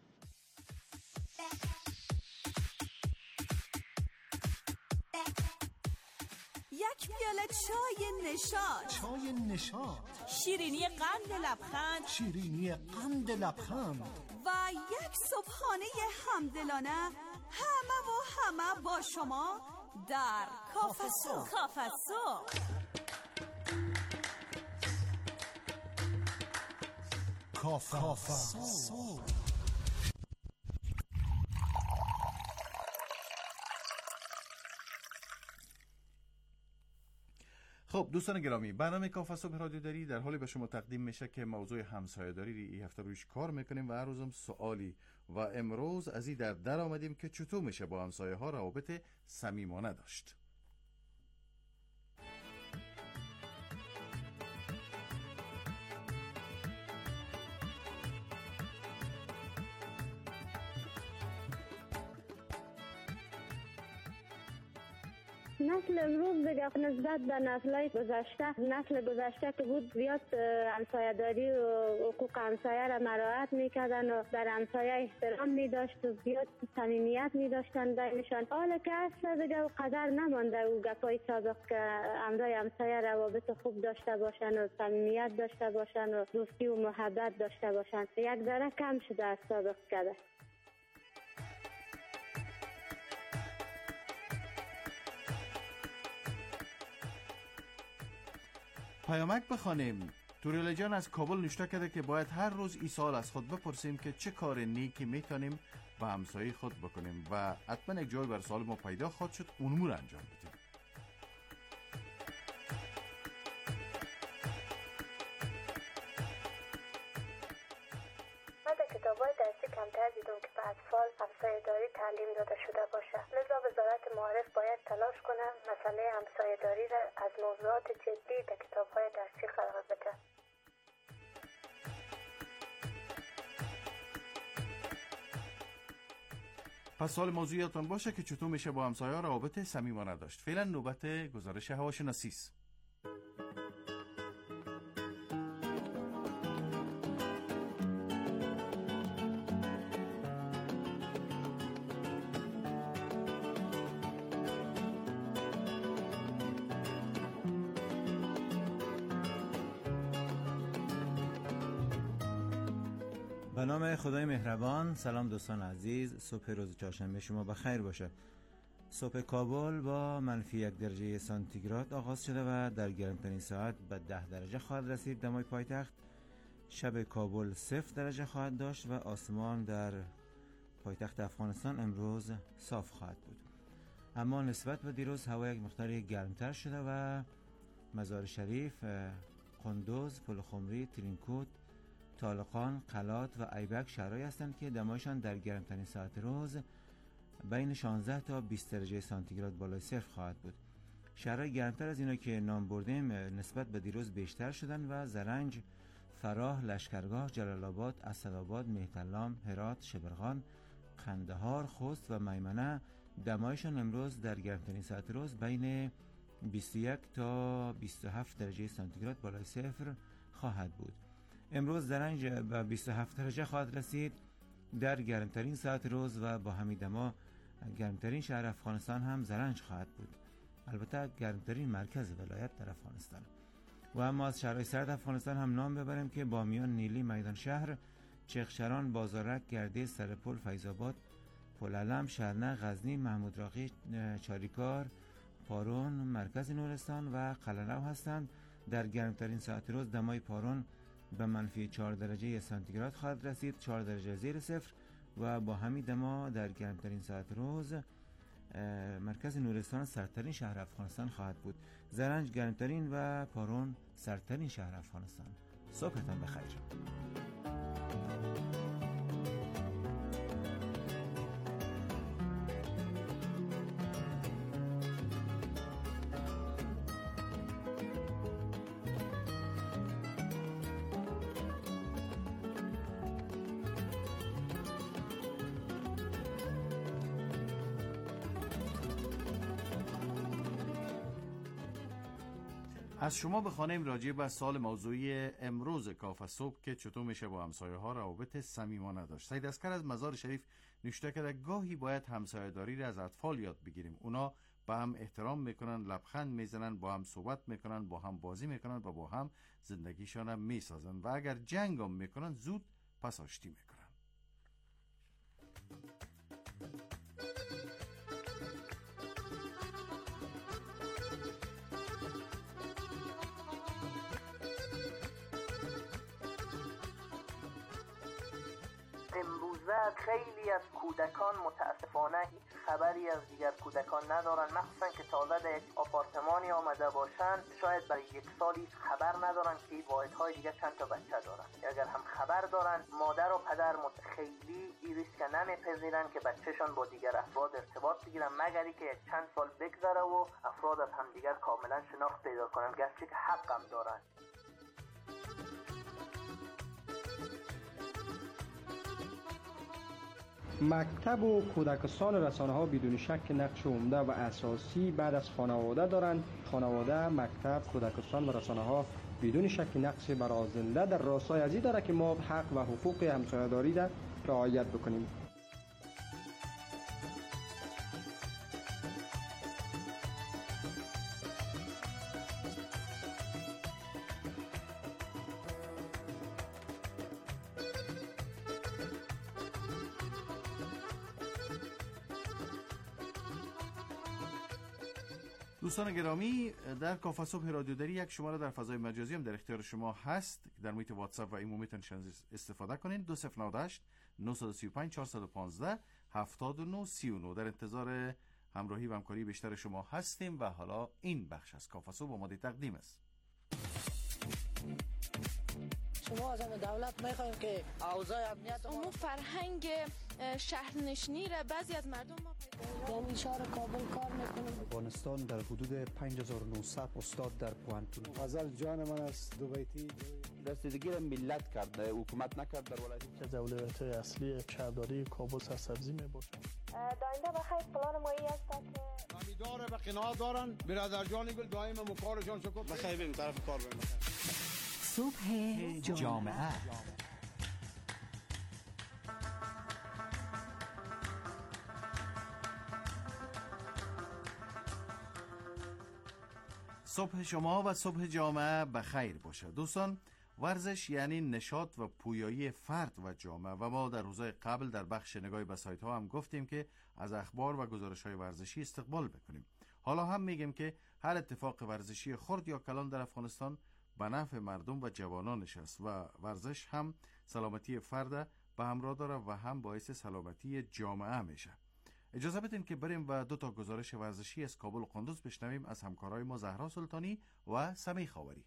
یک پیاله چای نشاط، چای نشاط، شیرینی قند لبخند، شیرینی قند لبخند و یک صبحانه همدلانه، همه و همه با شما در کافه صبح. کافه صبح. کافه صبح. خب دوستان گرامی، برنامه کافه صبح رادیو داری در حالی به شما تقدیم میشه که موضوع همسایه‌داری ری این هفته رویش کار میکنیم و هر روزم سوالی و امروز از این در در آمدیم که چطور میشه با همسایه ها روابط صمیمانه داشت. نسل امروز دیگه نسبت به نسل‌های گذشته، نسل گذشته که بود زیاد همسایه‌داری و حقوق همسایه را مراعات می‌کردن و در همسایه احترام می‌داشت و زیاد صمیمیت می‌داشتن بینشان. حالا که اصلا دیگه قدر نمانده او گپای سابق که همراه همسایه روابط خوب داشته باشن و صمیمیت داشته باشن و دوستی و محبت داشته باشن. یک ذره کم شده از سابق کرده. پیامک بخوانیم. توریل جان از کابل نوشته کرده که باید هر روز این سوال از خود بپرسیم که چه کار نیکی میتونیم با همسایه خود بکنیم و حتما یک جای بر سوال ما پیدا خواهد شد، اونمون انجام بدیم. من در کتاب‌های درسی کمتر دیدم که به اطفال همسایه‌داری تعلیم داده شده باشه. لذا وزارت معارف باید تلاش کنه مسئله همسایه‌داری را از موضوعات جدی در کتاب‌های درسی قرار بده. پس سوال موضوعیتون باشه که چطور میشه با همسایه‌ها روابط صمیمانه داشت. فعلا نوبت گزارش هواشناسی است. به نام خدای مهربان. سلام دوستان عزیز، صبح روز چهارشنبه شما بخیر باشه. صبح کابل با منفی یک درجه سانتیگراد آغاز شده و در گرمترین ساعت به ده درجه خواهد رسید. دمای پایتخت شب کابل صفر درجه خواهد داشت و آسمان در پایتخت افغانستان امروز صاف خواهد بود. اما نسبت به دیروز هوا یک مقدار گرمتر شده و مزار شریف، قندوز، پلخمری، ترینکوت، طالقان، قلات و ایبک شهرهایی هستند که دمایشان در گرمترین ساعت روز بین شانزده تا بیست درجه سانتیگراد بالای صفر خواهد بود. شهرهای گرمتر از اینا که نام بردیم نسبت به دیروز بیشتر شدن و زرنج، فراه، لشکرگاه، جلال آباد، اسدآباد، مهترلام، هرات، شبرغان، قندهار، خوست و میمنه دمایشان امروز در گرمترین ساعت روز بین بیست و یک تا بیست و هفت درجه سانتیگراد بالای صفر خواهد بود. امروز زرنج به بیست و هفت درجه خواهد رسید در گرمترین ساعت روز و با همین دما گرمترین شهر افغانستان هم زرنج خواهد بود. البته گرمترین مرکز ولایت در افغانستان. و اما از شهرهای سرد افغانستان هم نام ببریم که بامیان، نیلی، میدان شهر، چغچران، بازارک، گردیز، سرپل، فیض‌آباد، پلعلم، شرنه، غزنی، محمود راقی، چاریکار، پارون، مرکز نورستان و قلعه‌نو هستند. در گرمترین ساعت روز دمای پارون به منفی چهار درجه سانتیگراد خواهد رسید، چهار درجه زیر صفر، و با همین دما در گرمترین ساعت روز مرکز نورستان سردترین شهر افغانستان خواهد بود. زرنج گرمترین و پارون سردترین شهر افغانستان. صبحتان بخیر. از شما بخوانیم راجع به سال موضوعی امروز کافه صبح که چطور میشه با همسایه ها روابط صمیمانه داشت. سید اسکر از مزار شریف نوشته کرده گاهی باید همسایه داری را از اطفال یاد بگیریم. اونا با هم احترام میکنن، لبخند میزنن، با هم صحبت میکنن، با هم بازی میکنن و با هم زندگیشان هم میسازن و اگر جنگ هم میکنن زود پس آشتی میکنن. امروزه خیلی از کودکان متاسفانه هیچ خبری از دیگر کودکان ندارن، مخصوصا که تازه در یک آپارتمانی آمده باشند. شاید برای یک سال هیچ خبر ندارن که واحدهای دیگر چند تا بچه دارن. اگر هم خبر دارن، مادر و پدر خیلی این ریسک نمیپذیرن که بچهشان با دیگر افراد ارتباط بگیرن، مگر که یک چند سال بگذره و افراد از همدیگر کاملا شناخت پیدا کنن، گرچه که حق هم دارن. مکتب و کودکستان رسانه ها بدون شک نقش عمده و اساسی بعد از خانواده دارند. خانواده، مکتب، کودکستان و رسانه ها بدون شک نقش برازنده در راستای ازی داره که ما حق و حقوق همسایه‌داری را رعایت بکنیم. دوستان گرامی، در کافه صبح رادیو دری یک شماره در فضای مجازی هم در اختیار شما هست که در محیط واتساپ و ایمو میتونید استفاده کنین. دو صفر نه هشت نه سه پنج چهار یک پنج هفت نه سه نه. در انتظار همراهی و همکاری بیشتر شما هستیم و حالا این بخش از کافه صبح آماده تقدیم است. شما از همه دولت میخوایم که اوضاع امنیت اون فرهنگ شهرنشینی را بعضی از مردم ما در اشاره کابل کار میکنیم. افغانستان در حدود پنج هزار و نهصد استاد در پوانتون. غزل جان من است دو بیتی. رسیدگی را ملت کرد، حکومت نکرد. در ولایت که اولویت اصلی شهرداری کابل سرسبزی میباشد. داینده بخیر پلان مایی است که امیدواره به قناعت دارن. برادر جان گل دائما مکارشان شکر. بخیر بریم طرف کار بریم. صبح جامعه. صبح شما و صبح جامعه بخیر باشه. دوستان، ورزش یعنی نشاط و پویایی فرد و جامعه و ما در روزهای قبل در بخش نگاهی به سایت ها هم گفتیم که از اخبار و گزارش های ورزشی استقبال بکنیم. حالا هم میگیم که هر اتفاق ورزشی خرد یا کلان در افغانستان به نفع مردم و جوانانش است و ورزش هم سلامتی فرد به همراه داره و هم باعث سلامتی جامعه میشه. اجازه بدین که بریم و دو تا گزارش ورزشی از کابل و قندوز بشنویم از همکارای ما زهرا سلطانی و سمی خاوری.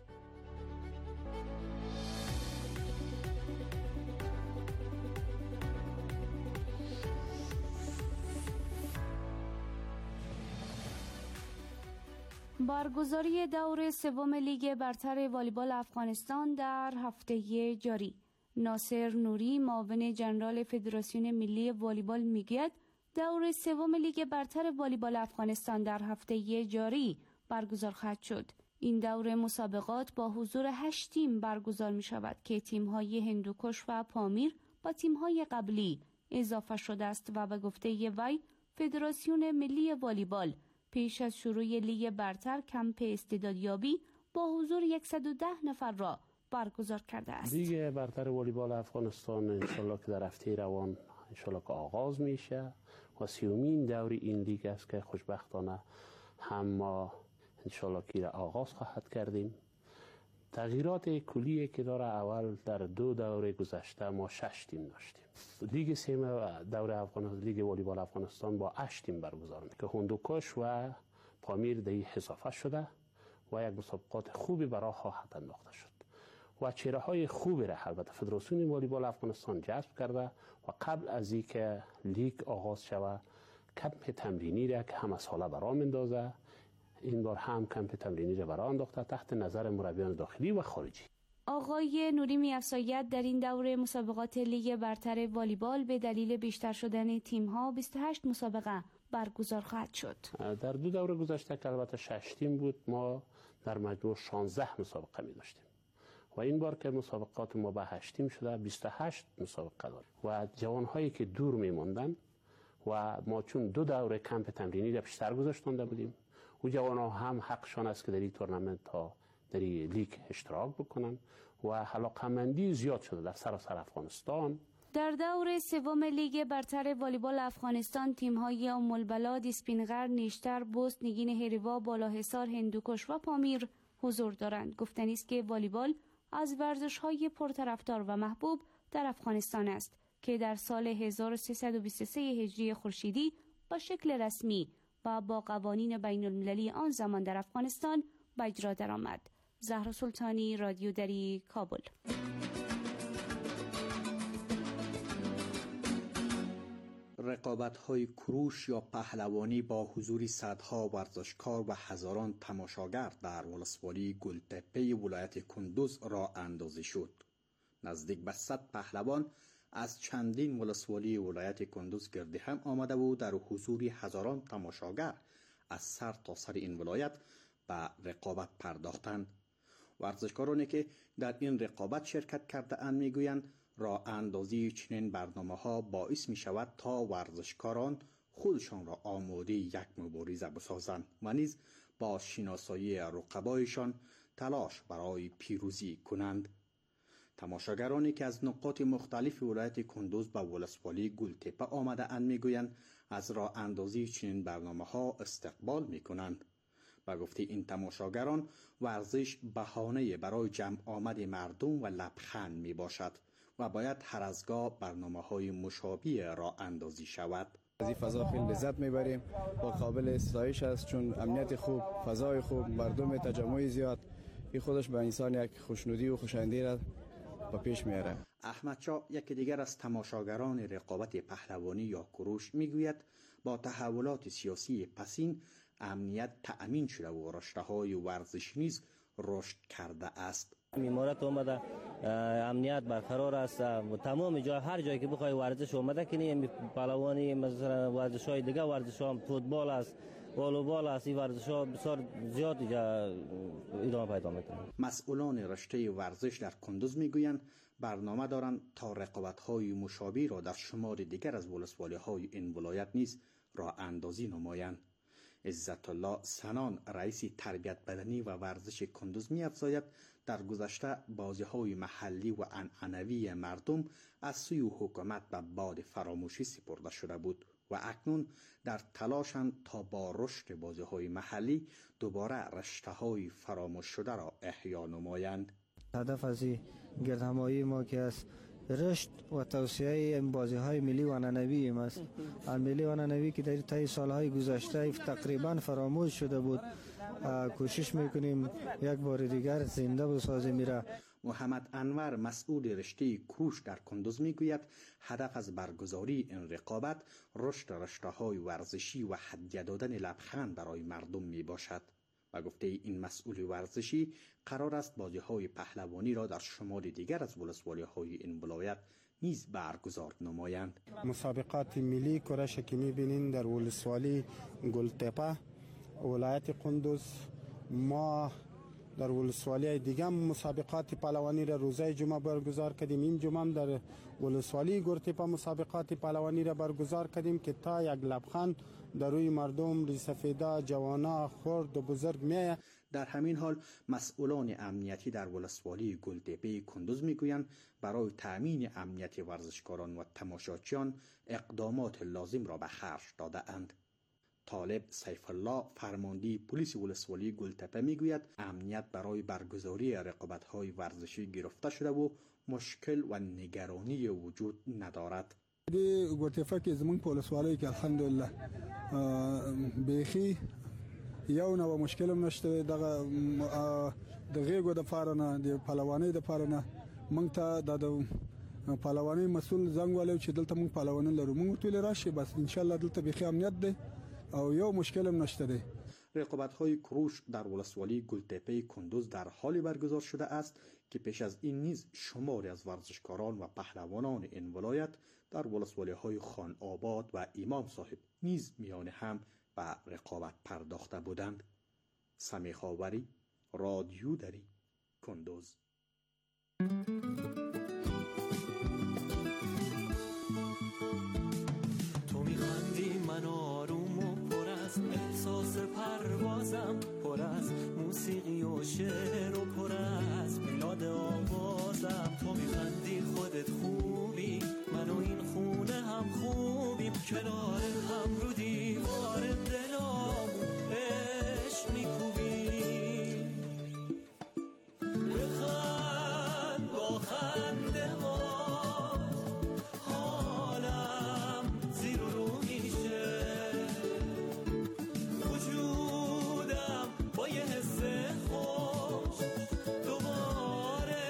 برگزاری دور سوم لیگ برتر والیبال افغانستان در هفته جاری. ناصر نوری، معاون جنرال فدراسیون ملی والیبال میگوید دور سوم لیگ برتر والیبال افغانستان در هفته جاری برگزار خواهد شد. این دور مسابقات با حضور هشت تیم برگزار می شود که تیم‌های هندوکش و پامیر با تیم‌های قبلی اضافه شده است و به گفته وی فدراسیون ملی والیبال پیش از شروع لیگ برتر کمپ استعدادیابی با حضور صد و ده نفر را برگزار کرده است. لیگ برتر والیبال افغانستان انشالله که در هفته روان انشالله که آغاز میشه و سیومین دور این لیگ است که خوشبختانه هم ما انشالله که را آغاز خواهد کردیم. تغییرات کلیه که داره، اول در دو دوره گذشته ما شش تیم داشتیم. لیگ سیم دوره افغانستان، لیگ والیبال افغانستان با هشت تیم برگزار میشه که هندوکش و پامیر در اضافه شده و یک مسابقات خوبی برای خواهد انداخته شد و چهره های خوبی را البته فدراسیون والیبال افغانستان جذب کرده و قبل از اینکه لیگ آغاز شود کمپ تمرینی را که همه ساله برای اندازه، این بار هم کمپ تمرینی را برای انداخته تحت نظر مربیان داخلی و خارجی. آقای نوری می‌افزاید در این دوره مسابقات لیگ برتر والیبال به دلیل بیشتر شدن تیم‌ها بیست و هشت مسابقه برگزار خواهد شد. در دو دوره گذشته که البته شش تیم بود، ما در مجموع شانزده مسابقه می داشتیم و این بار که مسابقات ما به هشت تیم شده بیست و هشت مسابقه داریم و جوانهایی که دور می‌ماندن و ما چون دو دوره کمپ تمرینی را پیشتر گذاشتنده بودیم، او جوانها هم حقشان است که در این تورنمنت ها در این لیگ اشتراک بکنن و علاقه‌مندی زیاد شده در سراسر افغانستان. در دور سوم لیگ برتر والیبال افغانستان تیم‌های ام البلاد، اسپینغر، نیشتر، بست، نگین هریوا، بالاحصار، هندوکش و پامیر حضور دارند. گفتنی است که والیبال از ورزش‌های پرطرفدار و محبوب در افغانستان است که در سال هزار و سیصد و بیست و سه هجری خورشیدی با شکل رسمی و با قوانین بین المللی آن زمان در افغانستان به اجرا درآمد. زهرا سلطانی، رادیو دری، کابل. رقابت‌های کروش یا پهلوانی با حضور صدها ورزشکار و هزاران تماشاگر در ولسوالی گلتپه ولایت کندوز راه اندازی شد. نزدیک به صد پهلوان از چندین ولسوالی ولایت کندوز گرد هم آمده بود در حضور هزاران تماشاگر از سر تا سر این ولایت به رقابت پرداختند. ورزشکارانی که در این رقابت شرکت کرده اند میگویند راه اندازی چنین برنامه ها باعث می شود تا ورزشکاران خودشان را آماده یک مبارزه بسازند و نیز با شناسایی رقبایشان تلاش برای پیروزی کنند. تماشاگرانی که از نقاط مختلف ولایت کندوز به ولسوالی گلتپه آمده اند میگویند از راه اندازی چنین برنامه ها استقبال می کنند. و گفته این تماشاگران ورزش بهانه برای جمع آمد مردم و لبخند می باشد و باید هر از گاه برنامه های مشابه راه اندازی شود. از این فضا خیلی لذت میبریم و قابل ستایش است، چون امنیت خوب، فضای خوب، مردم تجمع زیاد، این خودش به انسان یک خوشنودی و خوشایندی را به پیش میاره. احمد شاه، یکی دیگر از تماشاگران رقابت پهلوانی یا کروش، میگوید با تحولات سیاسی پسین امنیت تأمین شده و رشته‌های ورزشی نیز رشد کرده است. امارات اومده، امنیت برقرار است و تمام جای هر جایی که بخوای ورزش اومده کنی، پهلوانی مثلا ورزش های دیگه، ورزش ها فوتبال است، والیبال است، این ورزش ها بسیار زیاد ادامه پیدا میکنه. مسئولان رشته ورزش در کندوز میگویند برنامه دارند تا رقابت های مشابه را در شمال دیگر از ولسوالی های این ولایت نیز راه اندازی نمایند. عزت الله سنان، رئیس تربیت بدنی و ورزش کندوز، می افزاید در گذشته بازی های محلی و عنعنوی مردم از سوی حکومت به باد فراموشی سپرده شده بود و اکنون در تلاشند تا با رشد بازی های محلی دوباره رشته های فراموش شده را احیا نمایند. هدف از گردهمایی ما که است رشد و توسعه این بازی های ملی و عنعنوی است. ملی و عنعنوی که در طی سالهای گذشته تقریبا فراموش شده بود، کوشش میکنیم یک بار دیگر زنده بسازیم میره. محمد انور، مسئول رشته کروش در کندوز، میگوید هدف از برگزاری این رقابت رشد رشته‌های ورزشی و هدیه دادن لبخند برای مردم می باشد و گفته این مسئول ورزشی قرار است بازی‌های پهلوانی را در شمال دیگر از ولسوالی‌های این ولایت نیز برگزار نمایند. مسابقات ملی کورش که می‌بینین در ولسوالی گلتپه ولایت کندوز، ما در ولسوالی دیگه مسابقات پهلوانی را روزه جمعه برگزار کردیم. این جمعه هم در ولسوالی گلتپه مسابقات پهلوانی را برگزار کردیم که تا یک لبخند در روی مردم، ریسفیدا، جوانا، خرد و بزرگ میه. در همین حال مسئولان امنیتی در ولسوالی گلتپه کندوز میگویند برای تأمین امنیت ورزشکاران و تماشاچیان اقدامات لازم را به خرج داده اند. طالب سیف الله فرمانده پلیس ولسوالی گلتپه میگوید امنیت برای برگزاری رقابت‌های ورزشی گرفته شده و مشکل و نگرانی وجود ندارد. دی گلتپه که زمون ولسوالی که الحمدلله بیخی یو نو مشکل هم نشته، دغه د غیګو د پاره نه د پهلوانۍ د پاره نه مونږ ته د پهلوانۍ مسول زنګ والو چې دلته مونږ پهلوانان لرو، مونږ ټول راشي، بس ان شاء الله دلته بخي امنیت ده او یو مشکل هم نشته ده. رقابت‌های کروش در ولسوالی گلتپه کندوز در حال برگزار شده است که پیش از این نیز شماری از ورزشکاران و پهلوانان این ولایت در ولسوالی‌های خان آباد و امام صاحب نیز میان هم به رقابت پرداخته بودند. سمیح آوری، رادیو دری، کندوز. تو میخندی من آروم و پر از احساس پروازم، پر از موسیقی و شعر و پر از میلاد آوازم. تو میخندی خودت خوبی، من و این خونه هم خوبیم، کنار هم رو